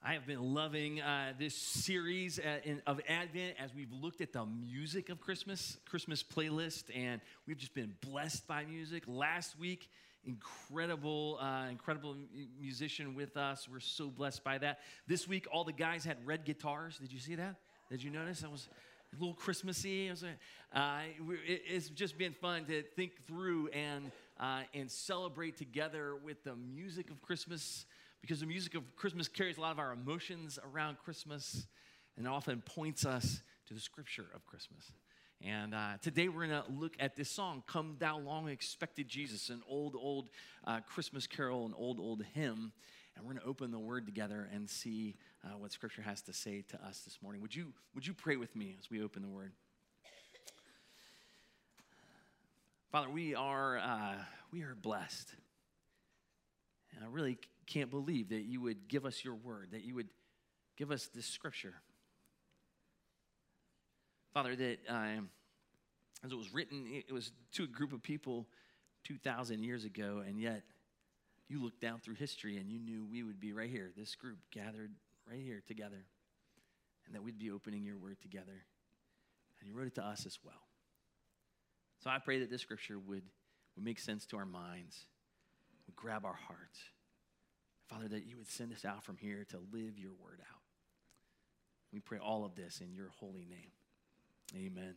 I have been loving this series of Advent as we've looked at the music of Christmas playlist, and we've just been blessed by music. Last week, incredible musician with us. We're so blessed by that. This week, all the guys had red guitars. Did you see that? Did you notice? That was a little Christmassy. It's just been fun to think through and celebrate together with the music of Christmas, because the music of Christmas carries a lot of our emotions around Christmas and often points us to the scripture of Christmas. And today we're going to look at this song, Come Thou Long Expected Jesus, an old Christmas carol, an old hymn. And we're going to open the Word together and see what Scripture has to say to us this morning. Would you pray with me as we open the Word? Father, we are blessed. And I really can't believe that you would give us your Word, that you would give us this Scripture. Father, that as it was written, it was to a group of people 2,000 years ago, and yet you looked down through history and you knew we would be right here, this group gathered right here together, and that we'd be opening your Word together. And you wrote it to us as well. So I pray that this Scripture would make sense to our minds, would grab our hearts. Father, that you would send us out from here to live your Word out. We pray all of this in your holy name. Amen.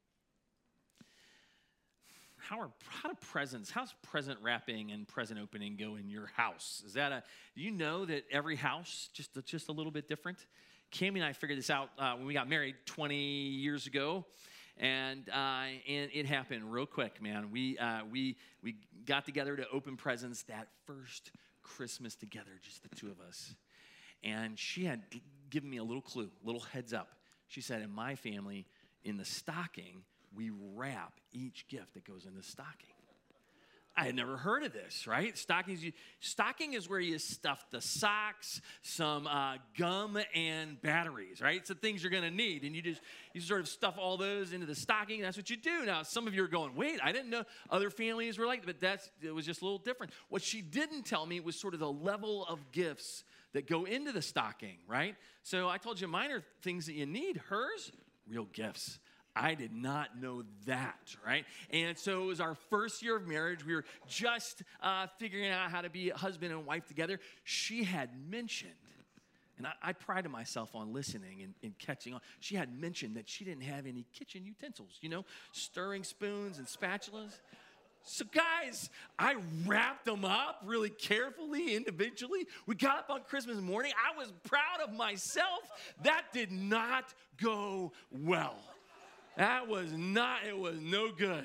How's present wrapping and present opening go in your house? Do you know that every house just a little bit different? Cami and I figured this out when we got married 20 years ago, and it happened real quick, man. We got together to open presents that first Christmas together, just the two of us, and she had given me a little clue, a little heads up. She said, in my family, in the stocking, we wrap each gift that goes in the stocking. I had never heard of this, right? Stocking is where you stuff the socks, some gum, and batteries, right? It's the things you're going to need, and you sort of stuff all those into the stocking. That's what you do. Now, some of you are going, wait, I didn't know other families were like that, but it was just a little different. What she didn't tell me was sort of the level of gifts that go into the stocking, right? So I told you mine are things that you need. Hers, real gifts. I did not know that, right? And so it was our first year of marriage. We were just figuring out how to be husband and wife together. She had mentioned, and I prided myself on listening and catching on. She had mentioned that she didn't have any kitchen utensils, stirring spoons and spatulas. So guys, I wrapped them up really carefully, individually. We got up on Christmas morning. I was proud of myself. That did not go well. It was no good.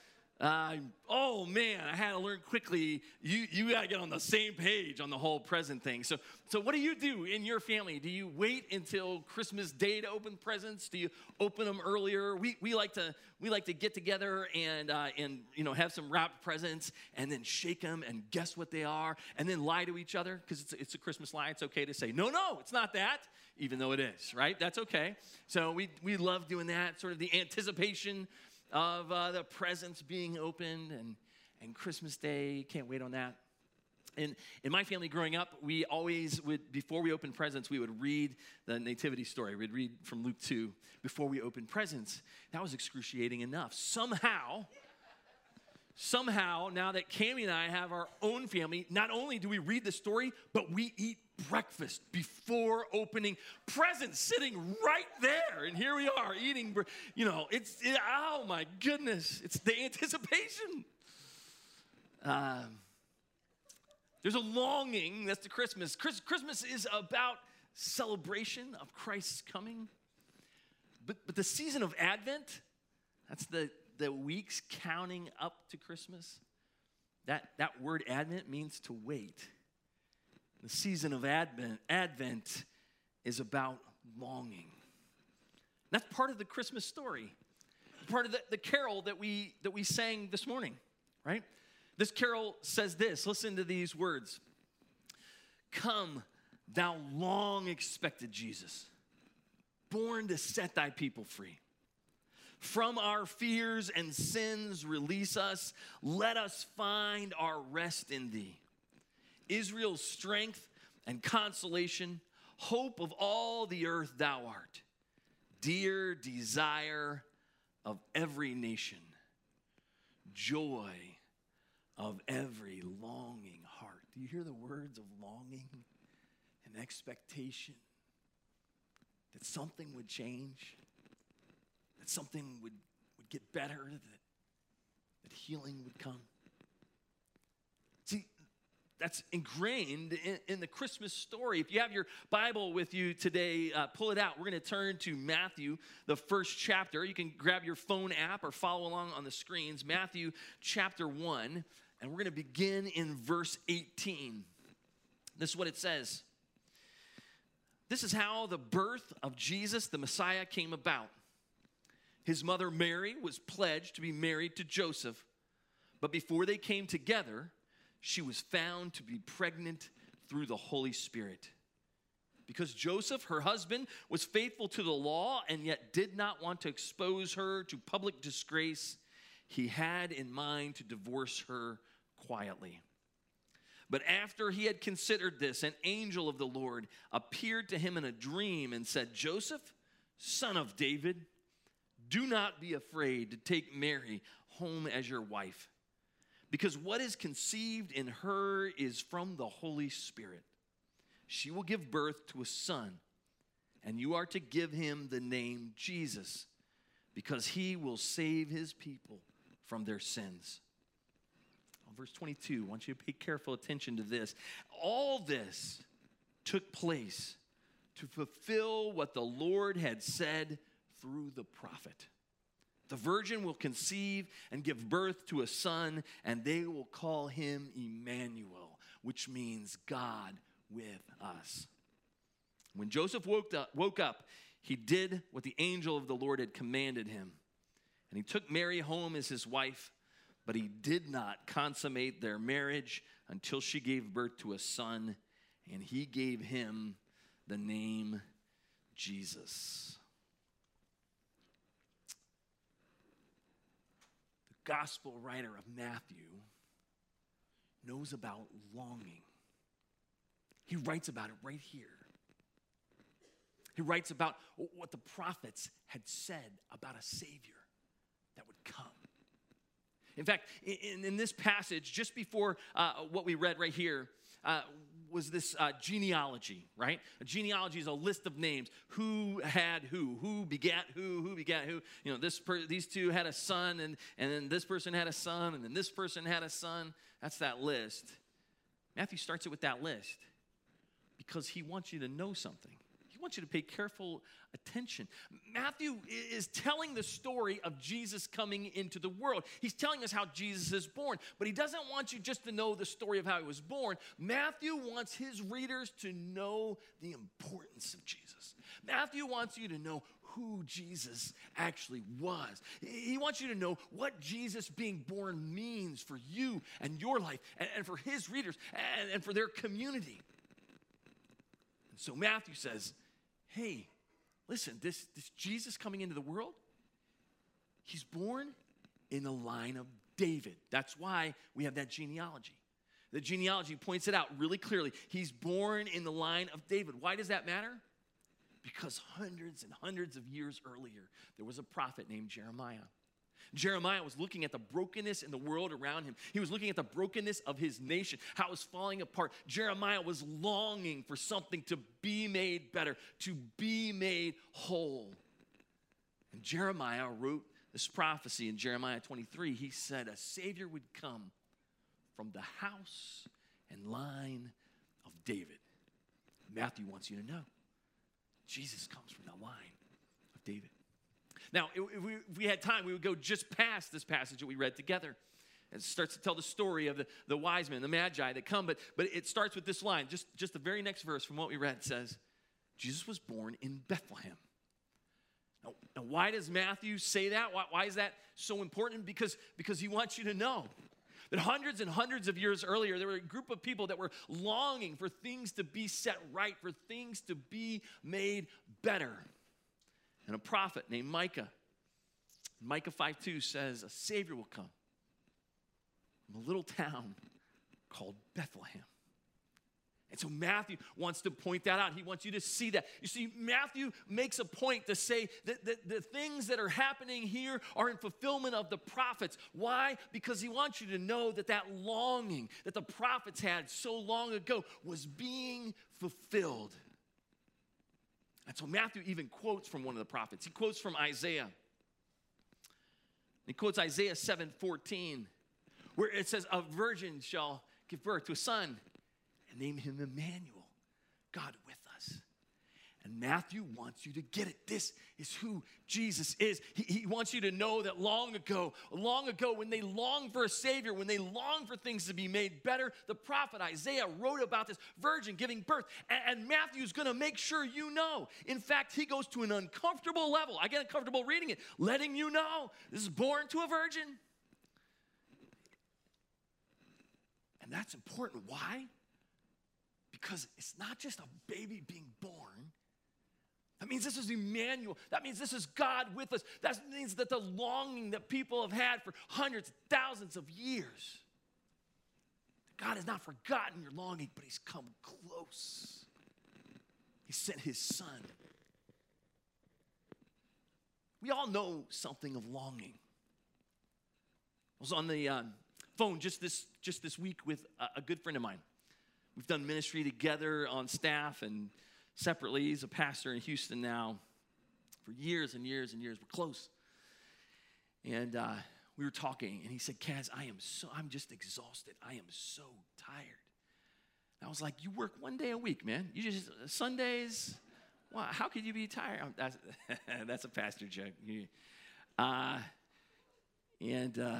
Oh man, I had to learn quickly. You got to get on the same page on the whole present thing. So what do you do in your family? Do you wait until Christmas Day to open presents? Do you open them earlier? We like to get together and have some wrapped presents and then shake them and guess what they are and then lie to each other, because it's a Christmas lie. It's okay to say no, it's not that, even though it is, right? That's okay. So we love doing that, sort of the anticipation of the presents being opened and Christmas Day. Can't wait on that. And in my family growing up, we always would, before we opened presents, we would read the nativity story. We'd read from Luke 2 before we opened presents. That was excruciating enough. Somehow, now that Cami and I have our own family, not only do we read the story, but we eat breakfast before opening presents, sitting right there. And here we are eating, oh my goodness, it's the anticipation. There's a longing, that's the Christmas. Christmas is about celebration of Christ's coming. But the season of Advent, that's the weeks counting up to Christmas. That word Advent means to wait. The season of Advent is about longing. That's part of the Christmas story. Part of the carol that we sang this morning, right? This carol says this. Listen to these words. Come, thou long expected Jesus, born to set thy people free. From our fears and sins release us. Let us find our rest in thee. Israel's strength and consolation, Hope of all the earth thou art, dear desire of every nation, joy of every longing heart. Do you hear the words of longing and expectation? That something would change, that something would get better, that healing would come. See, that's ingrained in the Christmas story. If you have your Bible with you today, pull it out. We're going to turn to Matthew, the first chapter. You can grab your phone app or follow along on the screens. Matthew chapter 1, and we're going to begin in verse 18. This is what it says. This is how the birth of Jesus, the Messiah, came about. His mother Mary was pledged to be married to Joseph, but before they came together, she was found to be pregnant through the Holy Spirit. Because Joseph, her husband, was faithful to the law and yet did not want to expose her to public disgrace, he had in mind to divorce her quietly. But after he had considered this, an angel of the Lord appeared to him in a dream and said, Joseph, son of David, do not be afraid to take Mary home as your wife, because what is conceived in her is from the Holy Spirit. She will give birth to a son, and you are to give him the name Jesus, because he will save his people from their sins. Verse 22, I want you to pay careful attention to this. All this took place to fulfill what the Lord had said through the prophet. The virgin will conceive and give birth to a son, and they will call him Emmanuel, which means God with us. When Joseph woke up, he did what the angel of the Lord had commanded him. And he took Mary home as his wife, but he did not consummate their marriage until she gave birth to a son, and he gave him the name Jesus. The gospel writer of Matthew knows about longing. He writes about it right here. He writes about what the prophets had said about a Savior that would come. In fact, in this passage, just before what we read right here, was this genealogy, right? A genealogy is a list of names. Who had who begat who begat who. You know, these two had a son, and then this person had a son, and then this person had a son. That's that list. Matthew starts it with that list because he wants you to know something. He wants you to pay careful attention. Matthew is telling the story of Jesus coming into the world. He's telling us how Jesus is born, but he doesn't want you just to know the story of how he was born. Matthew wants his readers to know the importance of Jesus. Matthew wants you to know who Jesus actually was. He wants you to know what Jesus being born means for you and your life and for his readers and for their community. And so Matthew says, hey, listen, this Jesus coming into the world, he's born in the line of David. That's why we have that genealogy. The genealogy points it out really clearly. He's born in the line of David. Why does that matter? Because hundreds and hundreds of years earlier, there was a prophet named Jeremiah. Jeremiah was looking at the brokenness in the world around him. He was looking at the brokenness of his nation, how it was falling apart. Jeremiah was longing for something to be made better, to be made whole. And Jeremiah wrote this prophecy in Jeremiah 23. He said a Savior would come from the house and line of David. Matthew wants you to know Jesus comes from the line of David. Now, if we had time, we would go just past this passage that we read together. It starts to tell the story of the wise men, the magi that come, but it starts with this line. Just the very next verse from what we read says, Jesus was born in Bethlehem. Now why does Matthew say that? Why is that so important? Because he wants you to know that hundreds and hundreds of years earlier, there were a group of people that were longing for things to be set right, for things to be made better. And a prophet named Micah, Micah 5:2 says, a Savior will come from a little town called Bethlehem And so Matthew wants to point that out. He wants you to see that. You see, Matthew makes a point to say that the things that are happening here are in fulfillment of the prophets. Why? Because he wants you to know that that longing that the prophets had so long ago was being fulfilled. And so Matthew even quotes from one of the prophets. He quotes from Isaiah. He quotes Isaiah 7:14, where it says, a virgin shall give birth to a son and name him Emmanuel, God with us. And Matthew wants you to get it. This is who Jesus is. He wants you to know that long ago, when they longed for a Savior, when they longed for things to be made better, the prophet Isaiah wrote about this virgin giving birth. And Matthew's going to make sure you know. In fact, he goes to an uncomfortable level. I get uncomfortable reading it, letting you know this is born to a virgin. And that's important. Why? Because it's not just a baby being born. That means this is Emmanuel. That means this is God with us. That means that the longing that people have had for hundreds, thousands of years, God has not forgotten your longing, but he's come close. He sent his son. We all know something of longing. I was on the phone just this week with a good friend of mine. We've done ministry together on staff and separately. He's a pastor in Houston now for years and years and years. We're close. And we were talking, and he said, Kaz, I'm just exhausted. I am so tired. And I was like, you work one day a week, man. You just, Sundays, wow, how could you be tired? That's a pastor joke. He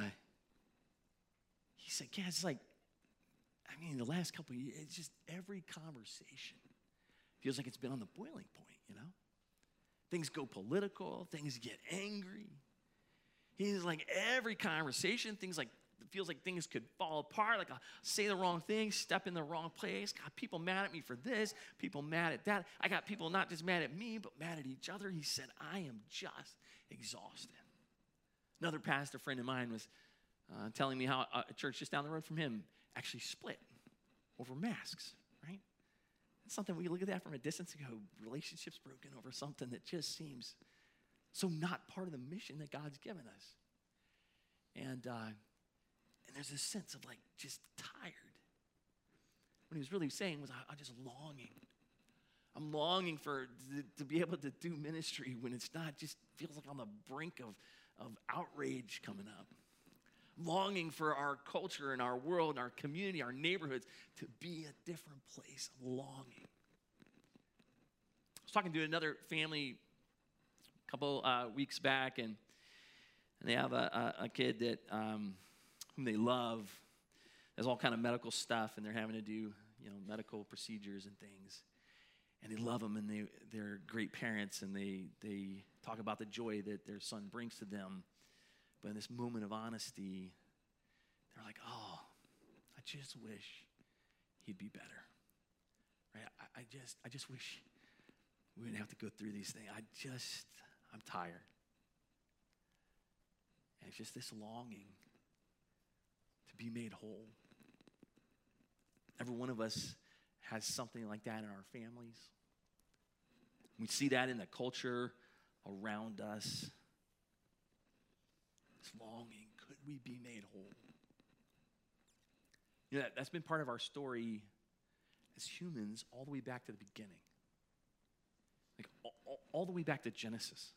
said, Kaz, it's like, the last couple of years, it's just every conversation feels like it's been on the boiling point, you know? Things go political, things get angry. He's like, every conversation, feels like things could fall apart, like I'll say the wrong thing, step in the wrong place. Got people mad at me for this, people mad at that. I got people not just mad at me, but mad at each other. He said, I am just exhausted. Another pastor friend of mine was telling me how a church just down the road from him actually split over masks, right? It's something we look at that from a distance and go, relationships broken over something that just seems so not part of the mission that God's given us. And there's this sense of like just tired. What he was really saying was, I'm just longing. I'm longing to be able to do ministry when it's not, just feels like on the brink of outrage coming up. Longing for our culture and our world and our community, our neighborhoods to be a different place. Longing. I was talking to another family a couple weeks back, and they have a kid that whom they love. There's all kind of medical stuff, and they're having to do medical procedures and things. And they love them, and they're great parents, and they talk about the joy that their son brings to them. But in this moment of honesty, they're like, oh, I just wish he'd be better. Right? I just wish we wouldn't have to go through these things. I'm tired. And it's just this longing to be made whole. Every one of us has something like that in our families. We see that in the culture around us. Longing, could we be made whole? That's been part of our story as humans all the way back to the beginning. Like all the way back to Genesis.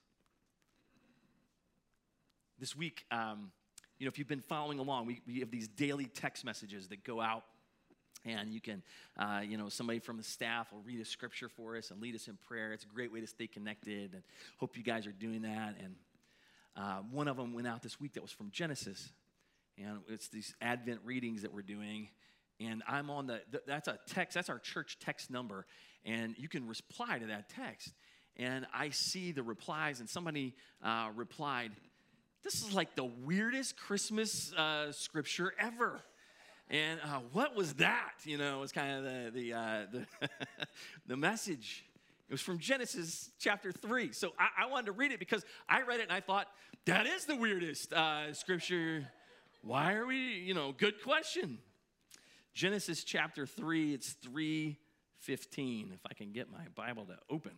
This week, if you've been following along, we have these daily text messages that go out, and you can, somebody from the staff will read a scripture for us and lead us in prayer. It's a great way to stay connected, and hope you guys are doing that. And one of them went out this week that was from Genesis, and it's these Advent readings that we're doing, and I'm on that's a text, that's our church text number, and you can reply to that text, and I see the replies, and somebody replied, this is like the weirdest Christmas scripture ever. And what was that? Was kind of the the message. It was from Genesis chapter 3. So I wanted to read it because I read it and I thought, that is the weirdest scripture. Why are we, good question. Genesis chapter 3, it's 3 15, if I can get my Bible to open.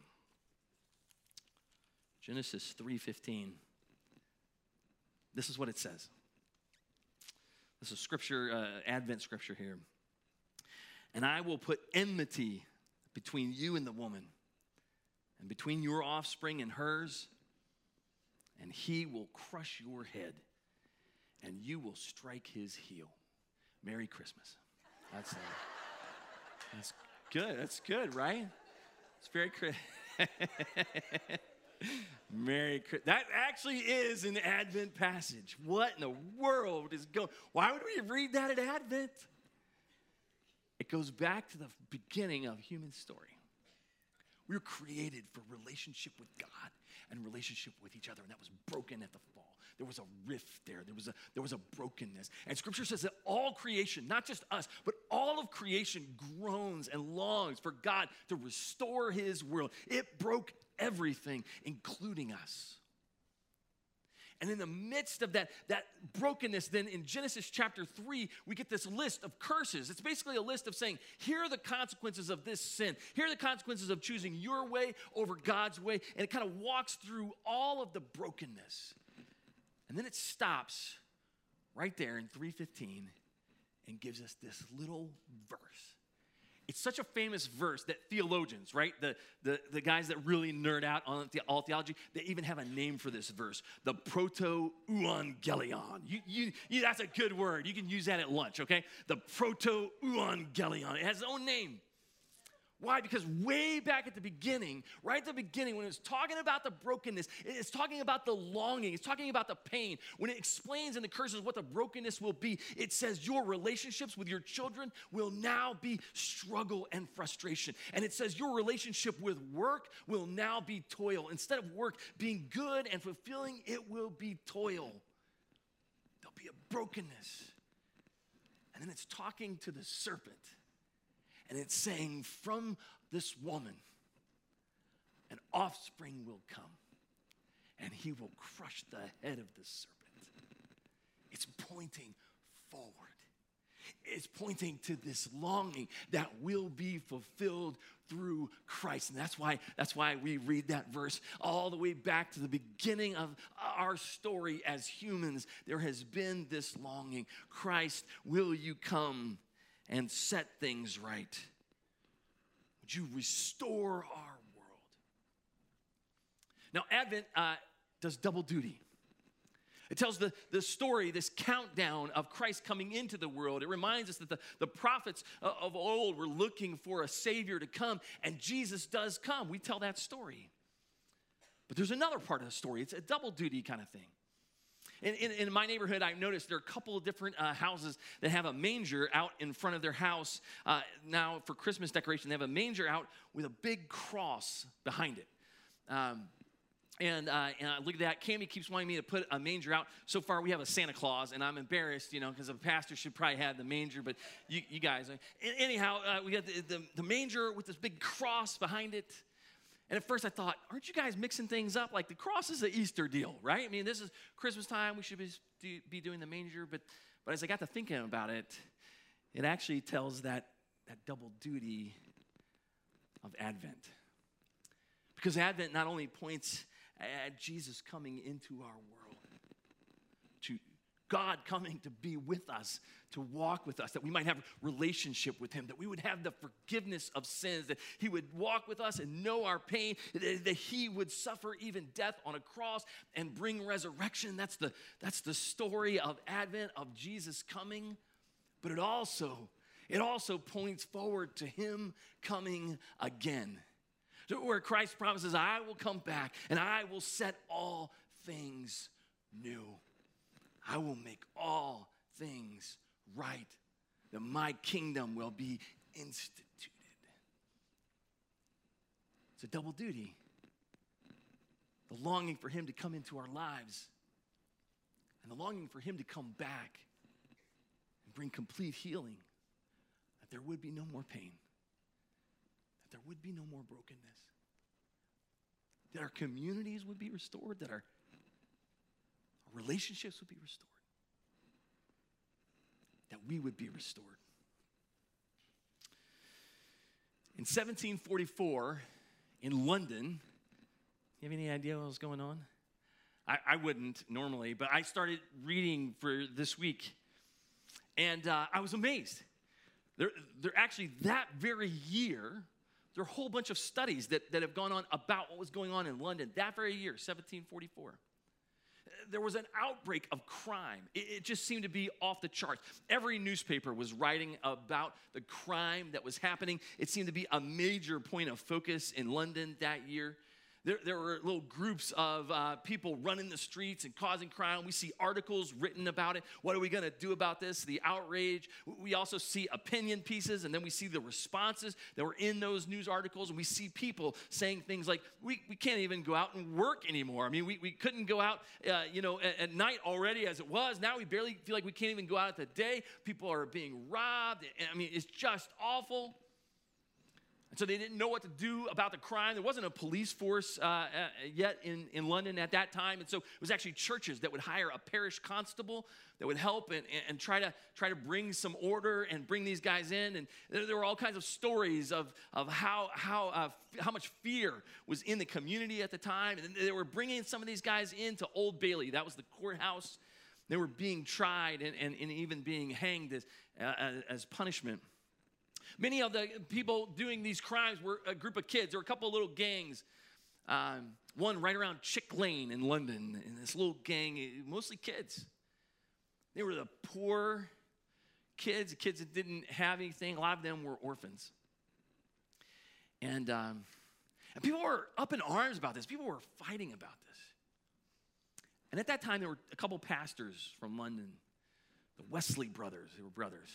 Genesis 3:15. This is what it says. This is scripture, Advent scripture here. And I will put enmity between you and the woman, and between your offspring and hers, and he will crush your head, and you will strike his heel. Merry Christmas. That's good. That's good, right? It's very Merry Christmas. That actually is an Advent passage. What in the world is going? Why would we read that at Advent? It goes back to the beginning of human story. We were created for relationship with God and relationship with each other, and that was broken at the fall. There was a rift there. There was a brokenness. And Scripture says that all creation, not just us, but all of creation groans and longs for God to restore his world. It broke everything, including us. And in the midst of that brokenness, then in Genesis chapter 3, we get this list of curses. It's basically a list of saying, here are the consequences of this sin. Here are the consequences of choosing your way over God's way. And it kind of walks through all of the brokenness. And then it stops right there in 3:15 and gives us this little verse. It's such a famous verse that theologians, right, the guys that really nerd out on all theology, they even have a name for this verse, the proto-euangelion. That's a good word. You can use that at lunch, okay? The proto-euangelion. It has its own name. Why? Because way back at the beginning, right at the beginning, when it's talking about the brokenness, it's talking about the longing, it's talking about the pain. When it explains in the curses what the brokenness will be, it says your relationships with your children will now be struggle and frustration. And it says your relationship with work will now be toil. Instead of work being good and fulfilling, it will be toil. There'll be a brokenness. And then it's talking to the serpent. And it's saying, from this woman, an offspring will come, and he will crush the head of the serpent. It's pointing forward. It's pointing to this longing that will be fulfilled through Christ. And that's why we read that verse all the way back to the beginning of our story as humans. There has been this longing. Christ, will you come and set things right? Would you restore our world? Now, Advent does double duty. It tells the story, this countdown of Christ coming into the world. It reminds us that the prophets of old were looking for a Savior to come, and Jesus does come. We tell that story. But there's another part of the story. It's a double duty kind of thing. In my neighborhood, I've noticed there are a couple of different houses that have a manger out in front of their house. Now, for Christmas decoration, they have a manger out with a big cross behind it. And I look at that. Cammie keeps wanting me to put a manger out. So far, we have a Santa Claus, and I'm embarrassed, because a pastor should probably have the manger, but you guys. Anyhow, we got the manger with this big cross behind it. And at first I thought, aren't you guys mixing things up? Like the cross is an Easter deal, right? I mean, this is Christmas time. We should be doing the manger. But as I got to thinking about it, it actually tells that double duty of Advent. Because Advent not only points at Jesus coming into our world, to God coming to be with us, to walk with us, that we might have relationship with him, that we would have the forgiveness of sins, that he would walk with us and know our pain, that he would suffer even death on a cross and bring resurrection. That's the story of Advent, of Jesus coming. But it also points forward to him coming again, where Christ promises, I will come back and I will set all things new. I will make all things right, that my kingdom will be instituted. It's a double duty. The longing for him to come into our lives and the longing for him to come back and bring complete healing, that there would be no more pain, that there would be no more brokenness, that our communities would be restored, that our relationships would be restored, that we would be restored. In 1744, in London, you have any idea what was going on? I wouldn't normally, but I started reading for this week, and I was amazed. There actually, that very year, there are a whole bunch of studies that have gone on about what was going on in London that very year, 1744. There was an outbreak of crime. It just seemed to be off the charts. Every newspaper was writing about the crime that was happening. It seemed to be a major point of focus in London that year. There were little groups of people running the streets and causing crime. We see articles written about it. What are we going to do about this? The outrage. We also see opinion pieces, and then we see the responses that were in those news articles, and we see people saying things like, we can't even go out and work anymore. I mean, we couldn't go out at night already as it was. Now we barely feel like we can't even go out at the day. People are being robbed. I mean, it's just awful. And so they didn't know what to do about the crime. There wasn't a police force yet in London at that time. And so it was actually churches that would hire a parish constable that would help and try to bring some order and bring these guys in. And there were all kinds of stories of how much fear was in the community at the time. And they were bringing some of these guys into Old Bailey. That was the courthouse. They were being tried and even being hanged as punishment. Many of the people doing these crimes were a group of kids. There were a couple of little gangs. One right around Chick Lane in London. And this little gang, mostly kids. They were the poor kids, the kids that didn't have anything. A lot of them were orphans. And people were up in arms about this. People were fighting about this. And at that time, there were a couple pastors from London, the Wesley brothers. They were brothers.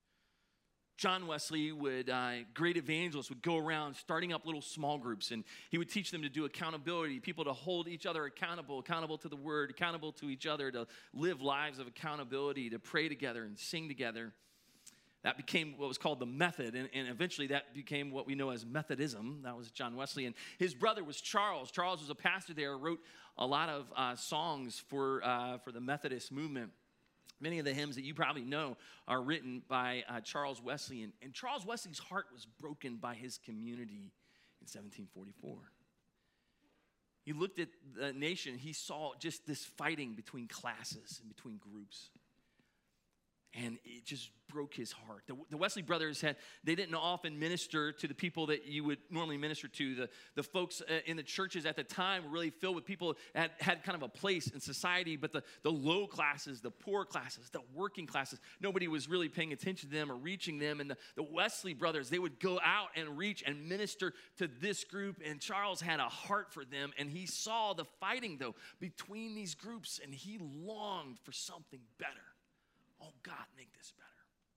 John Wesley great evangelist, would go around starting up little small groups, and he would teach them to do accountability, people to hold each other accountable to the word, accountable to each other, to live lives of accountability, to pray together and sing together. That became what was called the Method, and eventually that became what we know as Methodism. That was John Wesley, and his brother was Charles. Charles was a pastor there, wrote a lot of songs for the Methodist movement. Many of the hymns that you probably know are written by Charles Wesley. And Charles Wesley's heart was broken by his community in 1744. He looked at the nation. He saw just this fighting between classes and between groups. And it just broke his heart. The Wesley brothers they didn't often minister to the people that you would normally minister to. The folks in the churches at the time were really filled with people that had kind of a place in society, but the low classes, the poor classes, the working classes, nobody was really paying attention to them or reaching them. And the Wesley brothers, they would go out and reach and minister to this group, and Charles had a heart for them, and he saw the fighting, though, between these groups, and he longed for something better. Oh, God, make this better.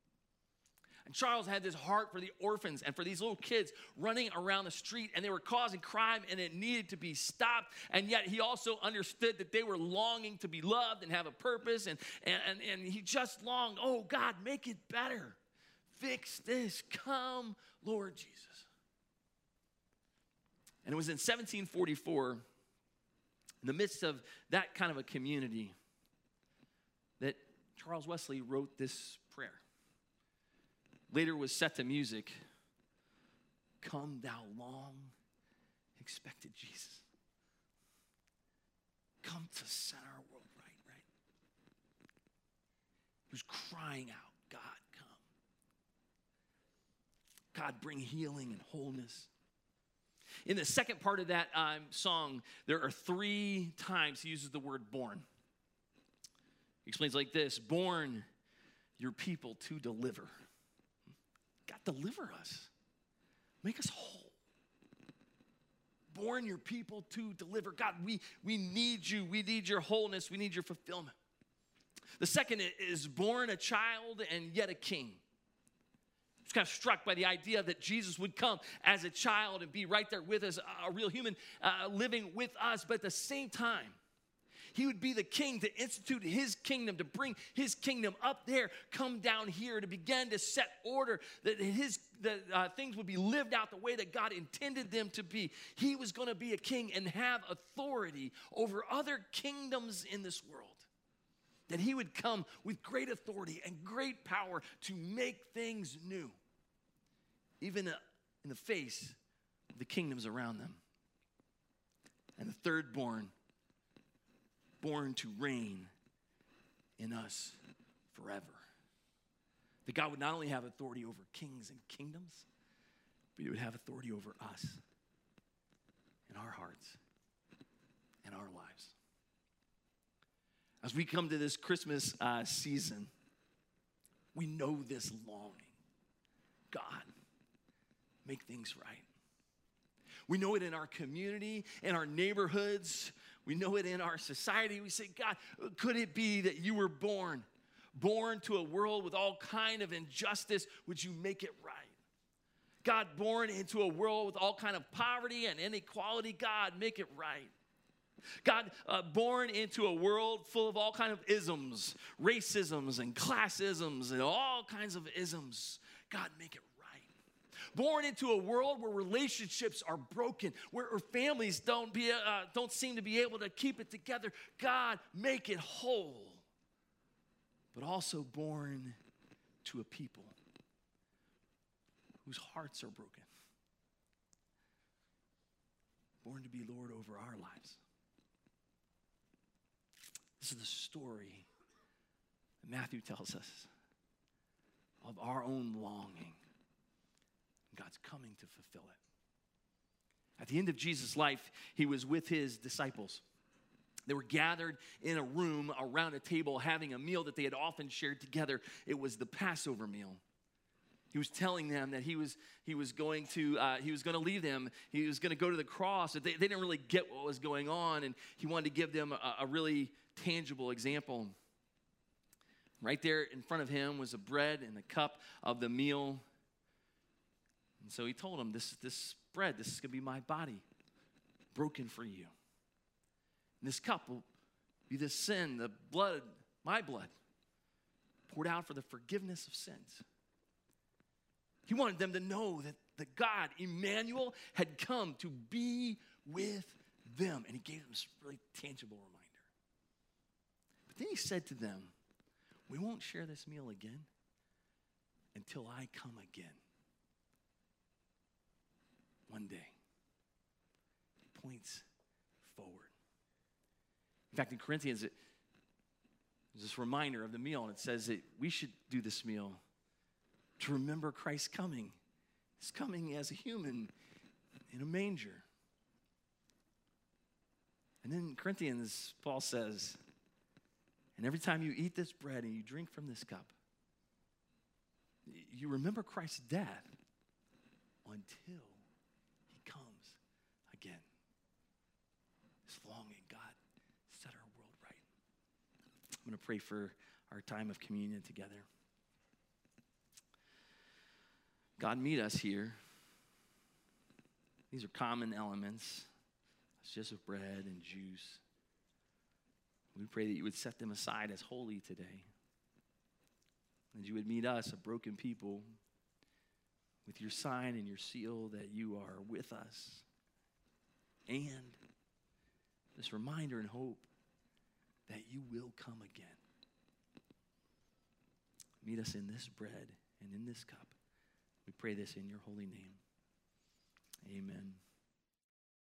And Charles had this heart for the orphans and for these little kids running around the street, and they were causing crime, and it needed to be stopped. And yet he also understood that they were longing to be loved and have a purpose, and he just longed, oh, God, make it better. Fix this. Come, Lord Jesus. And it was in 1744, in the midst of that kind of a community, that Charles Wesley wrote this prayer. Later was set to music. Come thou long expected Jesus. Come to set our world right. He was crying out, God, come. God, bring healing and wholeness. In the second part of that song, there are 3 times he uses the word born. He explains like this: born your people to deliver. God, deliver us. Make us whole. Born your people to deliver. God, we need you. We need your wholeness. We need your fulfillment. The second is born a child and yet a king. I was kind of struck by the idea that Jesus would come as a child and be right there with us, a real human living with us, but at the same time, he would be the king to institute his kingdom, to bring his kingdom up there, come down here, to begin to set order, that things would be lived out the way that God intended them to be. He was going to be a king and have authority over other kingdoms in this world. That he would come with great authority and great power to make things new. Even in the face of the kingdoms around them. And the third born to reign in us forever. That God would not only have authority over kings and kingdoms, but he would have authority over us and our hearts and our lives. As we come to this Christmas season, we know this longing. God, make things right. We know it in our community, in our neighborhoods. We know it in our society. We say, God, could it be that you were born to a world with all kind of injustice? Would you make it right? God, born into a world with all kind of poverty and inequality. God, make it right. God, born into a world full of all kind of isms, racisms and classisms and all kinds of isms. God, make it right. Born into a world where relationships are broken, where families don't seem to be able to keep it together. God, make it whole. But also born to a people whose hearts are broken. Born to be Lord over our lives. This is the story that Matthew tells us of our own longing. God's coming to fulfill it. At the end of Jesus' life, he was with his disciples. They were gathered in a room around a table having a meal that they had often shared together. It was the Passover meal. He was telling them that he was going to leave them. He was going to go to the cross. They didn't really get what was going on, and he wanted to give them a really tangible example. Right there in front of him was a bread and a cup of the meal. And so he told them, this bread, this is going to be my body, broken for you. And this cup will be the sin, the blood, my blood, poured out for the forgiveness of sins. He wanted them to know that God, Emmanuel, had come to be with them. And he gave them this really tangible reminder. But then he said to them, we won't share this meal again until I come again. One day. He points forward. In fact, in Corinthians, there's this reminder of the meal, and it says that we should do this meal to remember Christ's coming. He's coming as a human in a manger. And then in Corinthians, Paul says, and every time you eat this bread and you drink from this cup, you remember Christ's death until he comes again. This longing, God, set our world right. I'm going to pray for our time of communion together. God, meet us here. These are common elements. It's just bread and juice. We pray that you would set them aside as holy today. That you would meet us, a broken people, with your sign and your seal that you are with us. And this reminder and hope that you will come again. Meet us in this bread and in this cup. We pray this in your holy name. Amen.